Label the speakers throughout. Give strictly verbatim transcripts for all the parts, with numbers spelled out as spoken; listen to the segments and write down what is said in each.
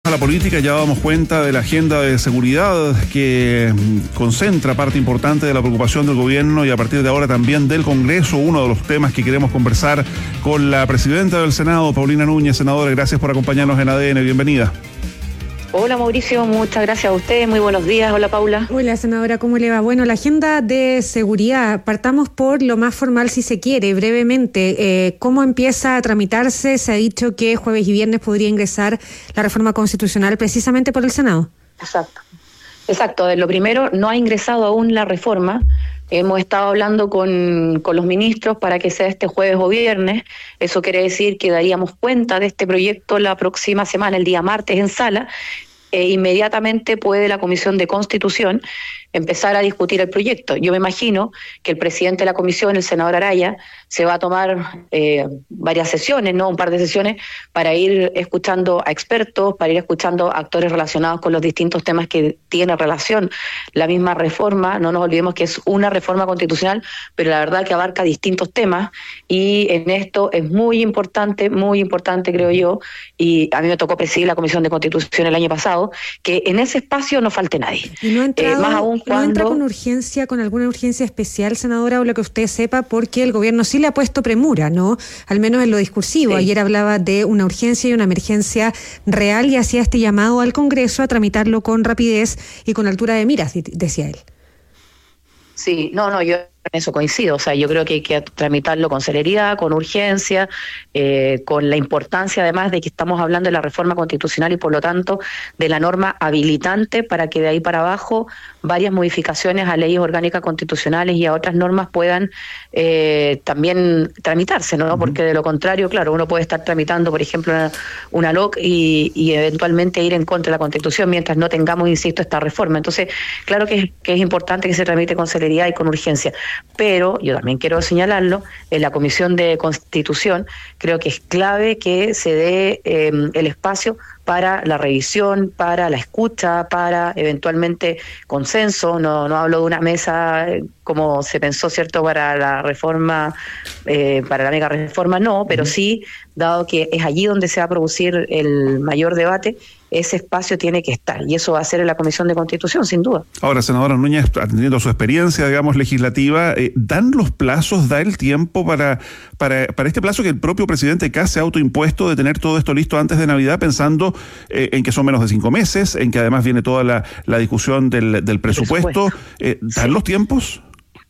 Speaker 1: A la política ya damos cuenta de la agenda de seguridad que concentra parte importante de la preocupación del gobierno y a partir de ahora también del Congreso. Uno de los temas que queremos conversar con la presidenta del Senado, Paulina Núñez. Senadora, gracias por acompañarnos en A D N. Bienvenida.
Speaker 2: Hola Mauricio, muchas gracias a usted, muy buenos días. Hola Paula.
Speaker 3: Hola senadora, ¿cómo le va? Bueno, la agenda de seguridad, partamos por lo más formal si se quiere, brevemente. Eh, ¿Cómo empieza a tramitarse? Se ha dicho que jueves y viernes podría ingresar la reforma constitucional precisamente por el Senado.
Speaker 2: Exacto, exacto. Lo primero, no ha ingresado aún la reforma. Hemos estado hablando con, con los ministros para que sea este jueves o viernes. Eso quiere decir que daríamos cuenta de este proyecto la próxima semana, el día martes en sala. E inmediatamente puede la Comisión de Constitución empezar a discutir el proyecto. Yo me imagino que el presidente de la comisión, el senador Araya, se va a tomar eh, varias sesiones, no un par de sesiones, para ir escuchando a expertos, para ir escuchando a actores relacionados con los distintos temas que tiene relación la misma reforma. No nos olvidemos que es una reforma constitucional, pero la verdad que abarca distintos temas y en esto es muy importante, muy importante creo yo, y a mí me tocó presidir la Comisión de Constitución el año pasado, que en ese espacio no falte nadie.
Speaker 3: Y no ha entrado,
Speaker 2: eh, más aún cuando...
Speaker 3: ¿No entra con urgencia, con alguna urgencia especial, senadora, o lo que usted sepa, porque el gobierno sí le ha puesto premura, ¿no? Al menos en lo discursivo. Sí. Ayer hablaba de una urgencia y una emergencia real y hacía este llamado al Congreso a tramitarlo con rapidez y con altura de miras, decía él.
Speaker 2: Sí, no, no, yo en eso coincido. O sea, yo creo que hay que tramitarlo con celeridad, con urgencia, eh, con la importancia además de que estamos hablando de la reforma constitucional y por lo tanto de la norma habilitante para que de ahí para abajo varias modificaciones a leyes orgánicas constitucionales y a otras normas puedan eh, también tramitarse, ¿no? Uh-huh. Porque de lo contrario, claro, uno puede estar tramitando, por ejemplo, una, una L O C y, y eventualmente ir en contra de la Constitución mientras no tengamos, insisto, esta reforma. Entonces, claro que es, que es importante que se tramite con celeridad y con urgencia. Pero yo también quiero señalarlo, en la Comisión de Constitución creo que es clave que se dé eh, el espacio para la revisión, para la escucha, para eventualmente consenso. No, no hablo de una mesa como se pensó, ¿cierto?, para la reforma, eh, para la mega reforma, no, pero sí, dado que es allí donde se va a producir el mayor debate, ese espacio tiene que estar, y eso va a ser en la Comisión de Constitución, sin duda.
Speaker 1: Ahora, senadora Núñez, atendiendo a su experiencia, digamos, legislativa, eh, ¿dan los plazos, da el tiempo para, para, para este plazo que el propio presidente Kast se ha autoimpuesto de tener todo esto listo antes de Navidad, pensando eh, en que son menos de cinco meses, en que además viene toda la, la discusión del, del presupuesto? presupuesto. Eh, ¿Dan sí. los tiempos?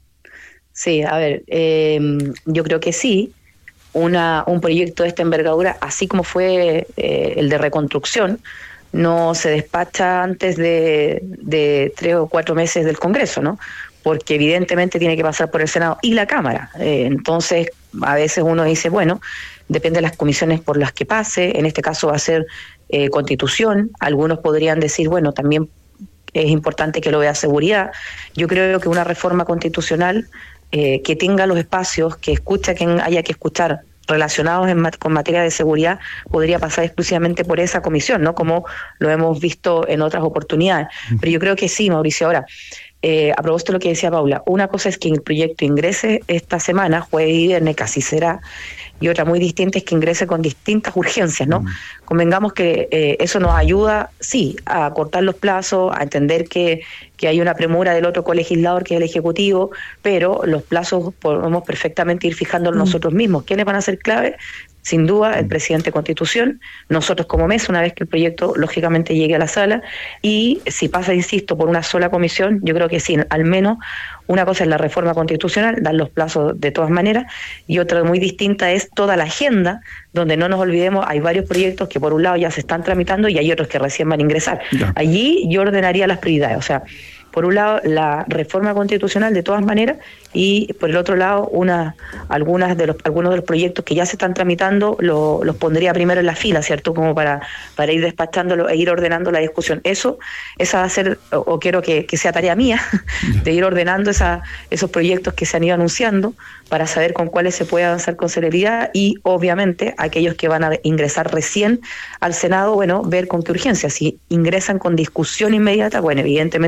Speaker 2: Sí, a ver, eh, yo creo que sí. Una, un proyecto de esta envergadura, así como fue eh, el de reconstrucción, no se despacha antes de, de tres o cuatro meses del Congreso, ¿no? Porque evidentemente tiene que pasar por el Senado y la Cámara. Eh, entonces, a veces uno dice, bueno, depende de las comisiones por las que pase, en este caso va a ser eh, Constitución, algunos podrían decir, bueno, también es importante que lo vea seguridad. Yo creo que una reforma constitucional Eh, que tenga los espacios, que escucha a quien haya que escuchar relacionados en mat- con materia de seguridad, podría pasar exclusivamente por esa comisión, ¿no? Como lo hemos visto en otras oportunidades. Pero yo creo que sí, Mauricio. Ahora, eh, a propósito de lo que decía Paula, una cosa es que el proyecto ingrese esta semana, jueves y viernes, que así será, y otra muy distinta es que ingrese con distintas urgencias, ¿no? Mm. Convengamos que eh, eso nos ayuda, sí, a cortar los plazos, a entender que, que hay una premura del otro colegislador, que es el Ejecutivo, pero los plazos podemos perfectamente ir fijándolos mm. nosotros mismos. ¿Quiénes van a ser clave? Sin duda, el presidente de Constitución, nosotros como mesa, una vez que el proyecto lógicamente llegue a la sala, y si pasa, insisto, por una sola comisión, yo creo que sí, al menos una cosa es la reforma constitucional, dar los plazos de todas maneras, y otra muy distinta es toda la agenda, donde no nos olvidemos, hay varios proyectos que por un lado ya se están tramitando y hay otros que recién van a ingresar. Ya. Allí yo ordenaría las prioridades, o sea, por un lado la reforma constitucional de todas maneras y por el otro lado una algunas de los algunos de los proyectos que ya se están tramitando lo, los pondría primero en la fila, ¿cierto? Como para para ir despachándolo e ir ordenando la discusión. Eso esa va a ser, o, o quiero que, que sea tarea mía, de ir ordenando esa, esos proyectos que se han ido anunciando para saber con cuáles se puede avanzar con celeridad y obviamente aquellos que van a ingresar recién al Senado, bueno, ver con qué urgencia. Si ingresan con discusión inmediata, bueno, evidentemente estoy hablando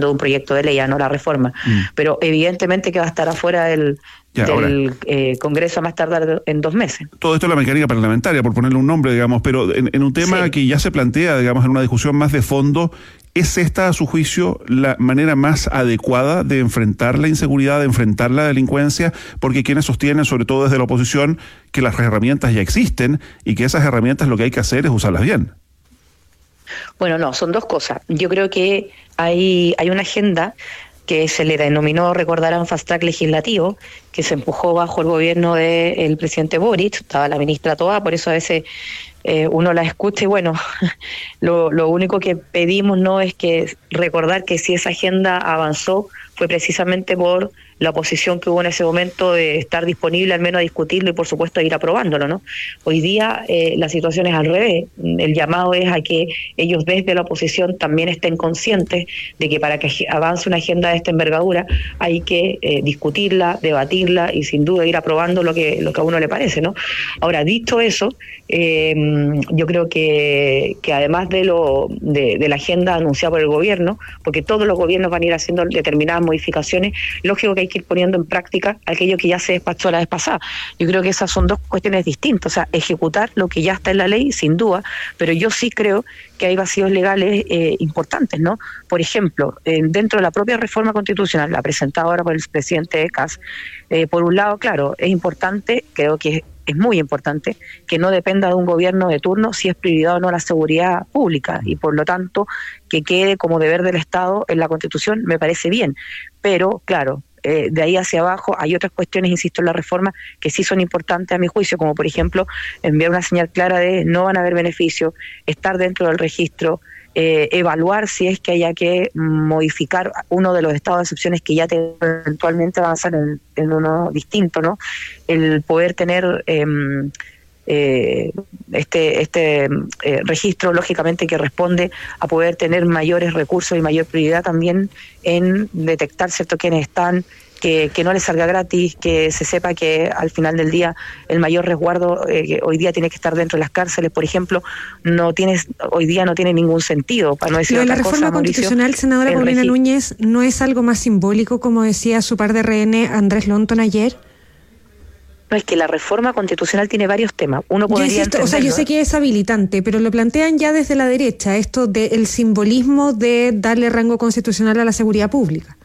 Speaker 2: hablando de un proyecto de ley, ya no la reforma, mm. pero evidentemente que va a estar afuera del, ya, del eh, Congreso a más tardar en dos meses.
Speaker 1: Todo esto es la mecánica parlamentaria, por ponerle un nombre, digamos, pero en, en un tema sí. que ya se plantea, digamos, en una discusión más de fondo, ¿es esta, a su juicio, la manera más adecuada de enfrentar la inseguridad, de enfrentar la delincuencia? Porque quienes sostienen, sobre todo desde la oposición, que las herramientas ya existen y que esas herramientas lo que hay que hacer es usarlas bien.
Speaker 2: Bueno, no, son dos cosas. Yo creo que hay, hay una agenda que se le denominó, recordarán, fast track legislativo, que se empujó bajo el gobierno del presidente Boric, estaba la ministra Toá, por eso a veces eh, uno la escucha y bueno, lo, lo único que pedimos no es que recordar que si esa agenda avanzó fue precisamente por la oposición que hubo en ese momento de estar disponible al menos a discutirlo y por supuesto a ir aprobándolo, ¿no? Hoy día eh, la situación es al revés. El llamado es a que ellos desde la oposición también estén conscientes de que para que avance una agenda de esta envergadura hay que eh, discutirla, debatirla y sin duda ir aprobando lo que lo que a uno le parece, ¿no? Ahora, dicho eso, eh, yo creo que, que además de lo de, de la agenda anunciada por el gobierno, porque todos los gobiernos van a ir haciendo determinadas modificaciones, lógico que hay que ir poniendo en práctica aquello que ya se despachó la vez pasada. Yo creo que esas son dos cuestiones distintas, o sea, ejecutar lo que ya está en la ley, sin duda, pero yo sí creo que hay vacíos legales eh, importantes, ¿no? Por ejemplo, eh, dentro de la propia reforma constitucional, la presentada ahora por el presidente Kast, eh, por un lado, claro, es importante, creo que es es muy importante que no dependa de un gobierno de turno si es prioridad o no la seguridad pública y por lo tanto que quede como deber del Estado en la Constitución me parece bien, pero claro, eh, de ahí hacia abajo hay otras cuestiones, insisto, en la reforma que sí son importantes a mi juicio, como por ejemplo enviar una señal clara de no van a haber beneficios, estar dentro del registro, Eh, evaluar si es que haya que modificar uno de los estados de excepciones que ya te, eventualmente avanzan en, en uno distinto, ¿no? El poder tener eh, eh, este este eh, registro, lógicamente, que responde a poder tener mayores recursos y mayor prioridad también en detectar, ¿cierto?, quiénes están, Que, que no les salga gratis, que se sepa que al final del día el mayor resguardo eh, que hoy día tiene que estar dentro de las cárceles, por ejemplo, no tiene, hoy día no tiene ningún sentido, para no decir
Speaker 3: otra
Speaker 2: cosa.
Speaker 3: La reforma
Speaker 2: cosa,
Speaker 3: constitucional,
Speaker 2: Mauricio,
Speaker 3: senadora Paulina
Speaker 2: regi-
Speaker 3: Núñez, ¿no es algo más simbólico, como decía su par de rehén Andrés Lonton ayer?
Speaker 2: No, es que la reforma constitucional tiene varios temas. Uno podría
Speaker 3: yo insisto, o sea, yo sé que es habilitante, pero lo plantean ya desde la derecha, esto del simbolismo de darle rango constitucional a la seguridad pública.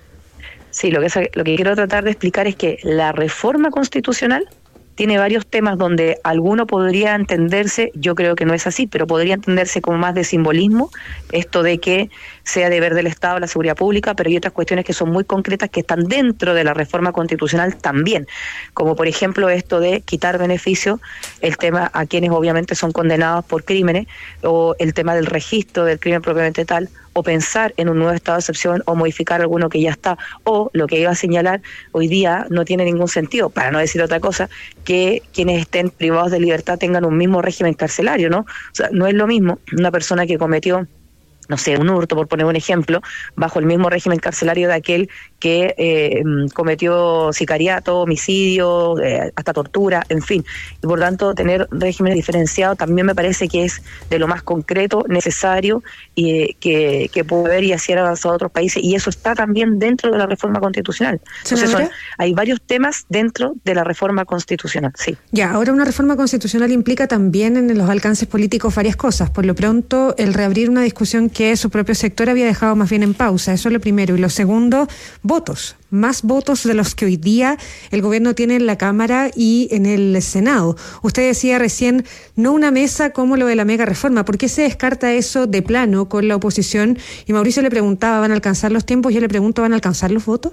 Speaker 2: Sí, lo que, es, lo que quiero tratar de explicar es que la reforma constitucional tiene varios temas donde alguno podría entenderse, yo creo que no es así, pero podría entenderse como más de simbolismo, esto de que sea deber del Estado la seguridad pública, pero hay otras cuestiones que son muy concretas que están dentro de la reforma constitucional también, como por ejemplo esto de quitar beneficios, el tema a quienes obviamente son condenados por crímenes, o el tema del registro del crimen propiamente tal, o pensar en un nuevo estado de excepción o modificar alguno que ya está, o lo que iba a señalar, hoy día no tiene ningún sentido, para no decir otra cosa, que quienes estén privados de libertad tengan un mismo régimen carcelario, ¿no? O sea, no es lo mismo una persona que cometió, no sé, un hurto, por poner un ejemplo, bajo el mismo régimen carcelario de aquel que eh, cometió sicariato, homicidio, eh, hasta tortura, en fin. Y por tanto, tener regímenes diferenciados también me parece que es de lo más concreto, necesario, y eh, que, que puede haber y así ha avanzado a otros países. Y eso está también dentro de la reforma constitucional. Entonces, son, hay varios temas dentro de la reforma constitucional, sí.
Speaker 3: Ya, ahora una reforma constitucional implica también en los alcances políticos varias cosas. Por lo pronto, el reabrir una discusión que su propio sector había dejado más bien en pausa, eso es lo primero. Y lo segundo, votos, más votos de los que hoy día el gobierno tiene en la Cámara y en el Senado. Usted decía recién, no una mesa como lo de la mega reforma. ¿Por qué se descarta eso de plano con la oposición? Y Mauricio le preguntaba, ¿van a alcanzar los tiempos? Yo le pregunto, ¿van a alcanzar los votos?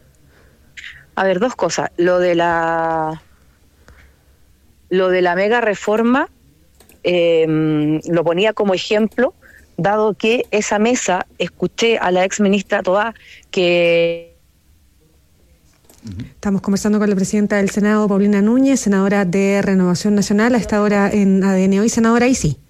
Speaker 2: A ver, dos cosas. Lo de la lo de la mega reforma eh, lo ponía como ejemplo, dado que esa mesa, escuché a la ex ministra Toá que...
Speaker 3: Estamos conversando con la presidenta del Senado, Paulina Núñez, senadora de Renovación Nacional, a esta hora en A D N Hoy. Senadora, ahí sí.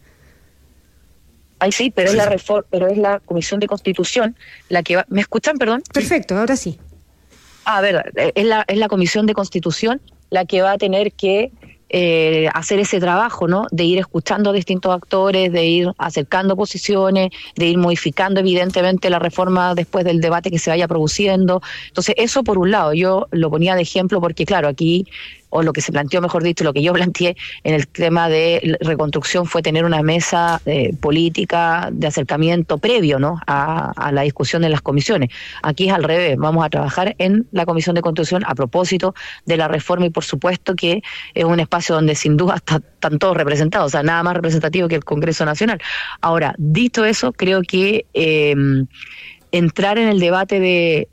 Speaker 2: Ahí sí, pero es la reforma, pero es la Comisión de Constitución la que va... ¿Me escuchan, perdón?
Speaker 3: Perfecto, ahora sí.
Speaker 2: Ah, a ver, es la, es la Comisión de Constitución la que va a tener que eh, hacer ese trabajo, ¿no? De ir escuchando a distintos actores, de ir acercando posiciones, de ir modificando evidentemente la reforma después del debate que se vaya produciendo. Entonces, eso por un lado, yo lo ponía de ejemplo porque, claro, aquí, o lo que se planteó, mejor dicho, lo que yo planteé en el tema de reconstrucción fue tener una mesa eh, política de acercamiento previo, ¿no? A, a la discusión en las comisiones. Aquí es al revés, vamos a trabajar en la Comisión de Constitución a propósito de la reforma y por supuesto que es un espacio donde sin duda está, están todos representados, o sea, nada más representativo que el Congreso Nacional. Ahora, dicho eso, creo que eh, entrar en el debate de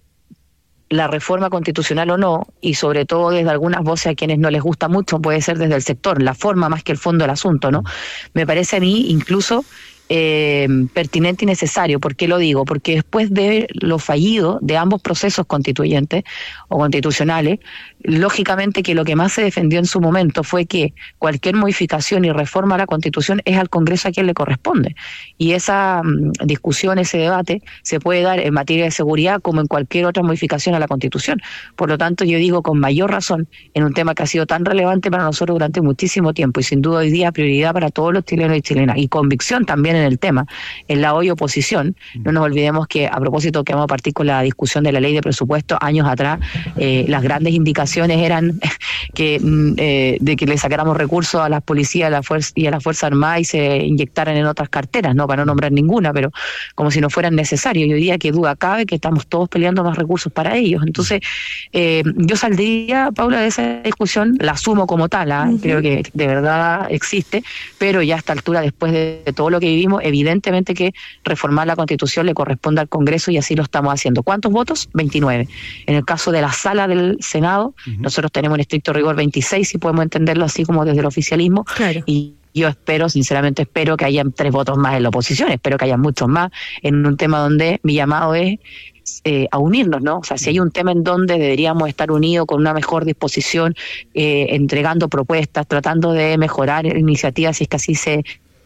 Speaker 2: la reforma constitucional o no, y sobre todo desde algunas voces a quienes no les gusta mucho, puede ser desde el sector, la forma más que el fondo del asunto, ¿no? Me parece a mí incluso eh, pertinente y necesario. ¿Por qué lo digo? Porque después de lo fallido de ambos procesos constituyentes o constitucionales, lógicamente que lo que más se defendió en su momento fue que cualquier modificación y reforma a la Constitución es al Congreso a quien le corresponde. Y esa um, discusión, ese debate, se puede dar en materia de seguridad como en cualquier otra modificación a la Constitución. Por lo tanto, yo digo con mayor razón, en un tema que ha sido tan relevante para nosotros durante muchísimo tiempo y sin duda hoy día prioridad para todos los chilenos y chilenas, y convicción también en el tema, en la hoy oposición. No nos olvidemos que a propósito que vamos a partir con la discusión de la ley de presupuesto, años atrás, eh, las grandes indicaciones eran que eh, de que le sacáramos recursos a las policías a la fuerza, y a la Fuerza Armada y se inyectaran en otras carteras, no para no nombrar ninguna, pero como si no fueran necesarios. Y hoy día que duda cabe que estamos todos peleando más recursos para ellos. Entonces, eh, yo saldría, Paula, de esa discusión, la asumo como tal, ¿eh? Uh-huh. Creo que de verdad existe, pero ya a esta altura, después de, de todo lo que vivimos, evidentemente que reformar la Constitución le corresponde al Congreso y así lo estamos haciendo. ¿Cuántos votos? veintinueve. En el caso de la sala del Senado, uh-huh, nosotros tenemos en estricto rigor veintiséis, si podemos entenderlo así como desde el oficialismo, claro. Y yo espero, sinceramente espero que hayan tres votos más en la oposición, espero que haya muchos más en un tema donde mi llamado es eh, a unirnos, ¿no? O sea, si hay un tema en donde deberíamos estar unidos con una mejor disposición, eh, entregando propuestas, tratando de mejorar iniciativas, si es que así se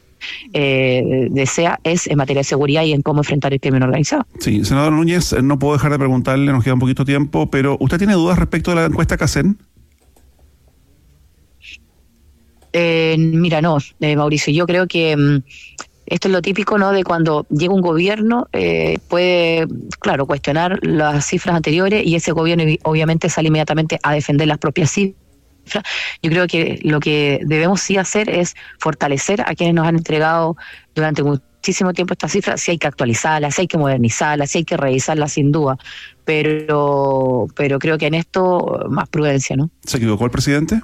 Speaker 2: Eh, desea, es en materia de seguridad y en cómo enfrentar el crimen organizado.
Speaker 1: Sí, senador Núñez, no puedo dejar de preguntarle, nos queda un poquito tiempo, pero ¿usted tiene dudas respecto de la encuesta CACEN?
Speaker 2: Eh, mira, no, eh, Mauricio, yo creo que mm, esto es lo típico, ¿no? De cuando llega un gobierno, eh, puede, claro, cuestionar las cifras anteriores y ese gobierno obviamente sale inmediatamente a defender las propias cifras. Yo creo que lo que debemos sí hacer es fortalecer a quienes nos han entregado durante muchísimo tiempo estas cifras. Sí hay que actualizarlas, sí hay que modernizarlas, sí hay que revisarlas sin duda, pero pero creo que en esto más prudencia, ¿no?
Speaker 1: ¿Se equivocó el presidente?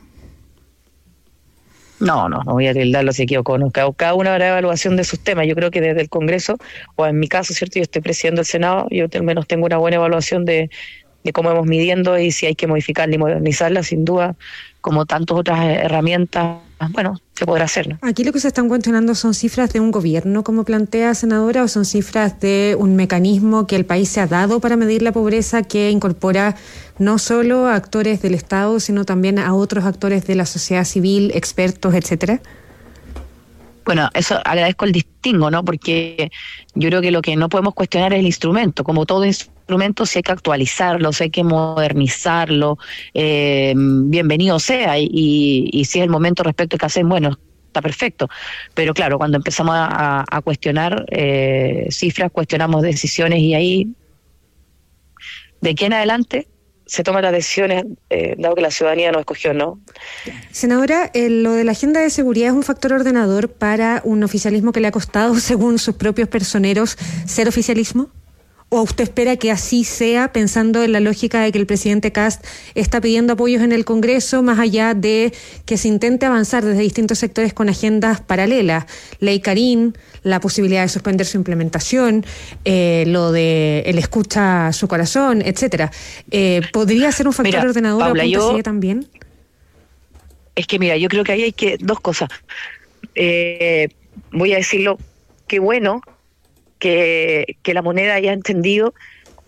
Speaker 2: No, no, no voy a tildarlo si equivocó. No, cada, cada uno hará evaluación de sus temas. Yo creo que desde el Congreso, o en mi caso, ¿cierto? Yo estoy presidiendo el Senado, yo al menos tengo una buena evaluación de de cómo hemos midiendo y si hay que modificarla y modernizarla, sin duda, como tantas otras herramientas, bueno, se podrá hacer, ¿no?
Speaker 3: Aquí lo que se están cuestionando son cifras de un gobierno, como plantea senadora, o son cifras de un mecanismo que el país se ha dado para medir la pobreza, que incorpora no solo a actores del Estado, sino también a otros actores de la sociedad civil, expertos, etcétera.
Speaker 2: Bueno, eso agradezco el distingo, ¿no? Porque yo creo que lo que no podemos cuestionar es el instrumento. Como todo instrumento, si hay que actualizarlo, si hay que modernizarlo, eh, bienvenido sea. Y, y, y si es el momento respecto a que hacen, bueno, está perfecto. Pero claro, cuando empezamos a, a cuestionar eh, cifras, cuestionamos decisiones y ahí, de aquí en adelante, se toman las decisiones, eh, dado que la ciudadanía nos escogió, ¿no?
Speaker 3: Senadora, eh, lo de la agenda de seguridad es un factor ordenador para un oficialismo que le ha costado, según sus propios personeros, ser oficialismo. ¿O usted espera que así sea, pensando en la lógica de que el presidente Kast está pidiendo apoyos en el Congreso, más allá de que se intente avanzar desde distintos sectores con agendas paralelas? Ley Karim, la posibilidad de suspender su implementación, eh, lo de el escucha a su corazón, etcétera. Eh, ¿Podría ser un factor mira, ordenador
Speaker 2: Paula,
Speaker 3: o
Speaker 2: yo,
Speaker 3: también?
Speaker 2: Es que mira, yo creo que ahí hay que dos cosas. Eh, voy a decirlo, qué bueno que, que la moneda haya entendido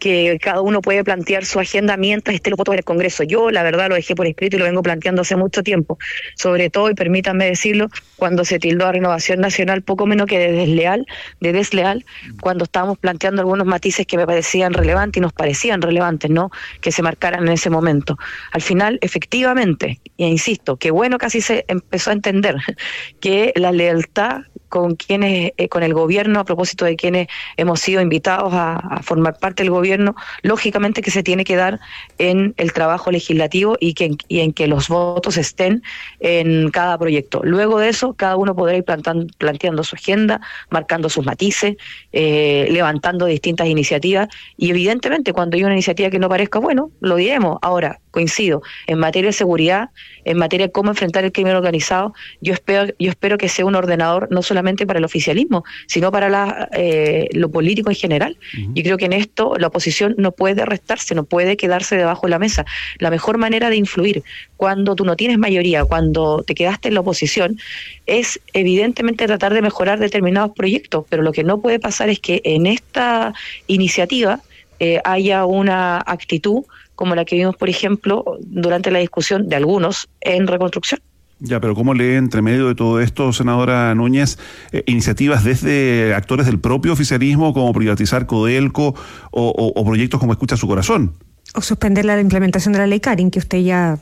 Speaker 2: que cada uno puede plantear su agenda mientras esté los votos en el Congreso. Yo, la verdad, lo dejé por escrito y lo vengo planteando hace mucho tiempo. Sobre todo, y permítanme decirlo, cuando se tildó a Renovación Nacional poco menos que de desleal, de desleal, cuando estábamos planteando algunos matices que me parecían relevantes y nos parecían relevantes, ¿no?, que se marcaran en ese momento. Al final, efectivamente, e insisto, qué bueno que así se empezó a entender que la lealtad con quienes, eh, con el gobierno, a propósito de quienes hemos sido invitados a, a formar parte del gobierno, lógicamente que se tiene que dar en el trabajo legislativo y, que, y en que los votos estén en cada proyecto. Luego de eso, cada uno podrá ir plantan, planteando su agenda, marcando sus matices, eh, levantando distintas iniciativas, y evidentemente cuando hay una iniciativa que no parezca, bueno, lo diremos. Ahora, coincido, en materia de seguridad, en materia de cómo enfrentar el crimen organizado, yo espero, yo espero que sea un ordenador no solamente para el oficialismo, sino para la, eh, lo político en general. Uh-huh. Yo creo que en esto la oposición no puede restarse, no puede quedarse debajo de la mesa. La mejor manera de influir cuando tú no tienes mayoría, cuando te quedaste en la oposición, es evidentemente tratar de mejorar determinados proyectos, pero lo que no puede pasar es que en esta iniciativa eh, haya una actitud como la que vimos, por ejemplo, durante la discusión de algunos en reconstrucción.
Speaker 1: Ya, pero ¿cómo lee entre medio de todo esto, senadora Núñez, eh, iniciativas desde actores del propio oficialismo como privatizar Codelco o, o, o proyectos como Escucha Su Corazón?
Speaker 3: O suspender la implementación de la ley Karin, que usted ya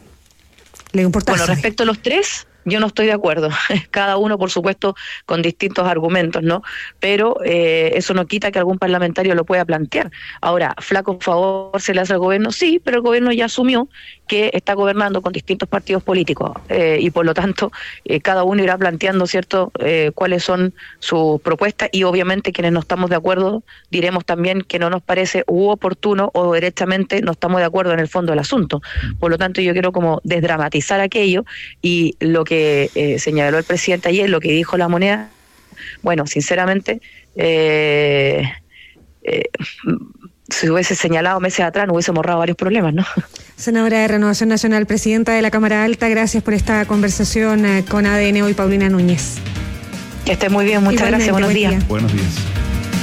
Speaker 3: le importa.
Speaker 2: Bueno, respecto a los tres, yo no estoy de acuerdo. Cada uno, por supuesto, con distintos argumentos, ¿no? Pero eh, eso no quita que algún parlamentario lo pueda plantear. Ahora, flaco favor se le hace al gobierno, sí, pero el gobierno ya asumió que está gobernando con distintos partidos políticos eh, y por lo tanto eh, cada uno irá planteando, ¿cierto?, eh, cuáles son sus propuestas, y obviamente quienes no estamos de acuerdo diremos también que no nos parece u oportuno o derechamente no estamos de acuerdo en el fondo del asunto. Por lo tanto, yo quiero como desdramatizar aquello, y lo que eh, señaló el presidente ayer, lo que dijo La Moneda, bueno, sinceramente, eh, eh, si hubiese señalado meses atrás no hubiésemos ahorrado varios problemas, ¿no?
Speaker 3: Senadora de Renovación Nacional, presidenta de la Cámara Alta, gracias por esta conversación eh, con A D N Hoy, Paulina Núñez.
Speaker 2: Que esté muy bien, muchas
Speaker 3: Igualmente,
Speaker 2: gracias, buenos
Speaker 3: buen
Speaker 2: días.
Speaker 3: día.
Speaker 1: Buenos días.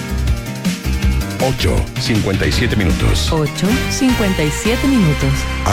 Speaker 4: ocho, cincuenta y siete minutos.
Speaker 5: ocho, cincuenta y siete minutos.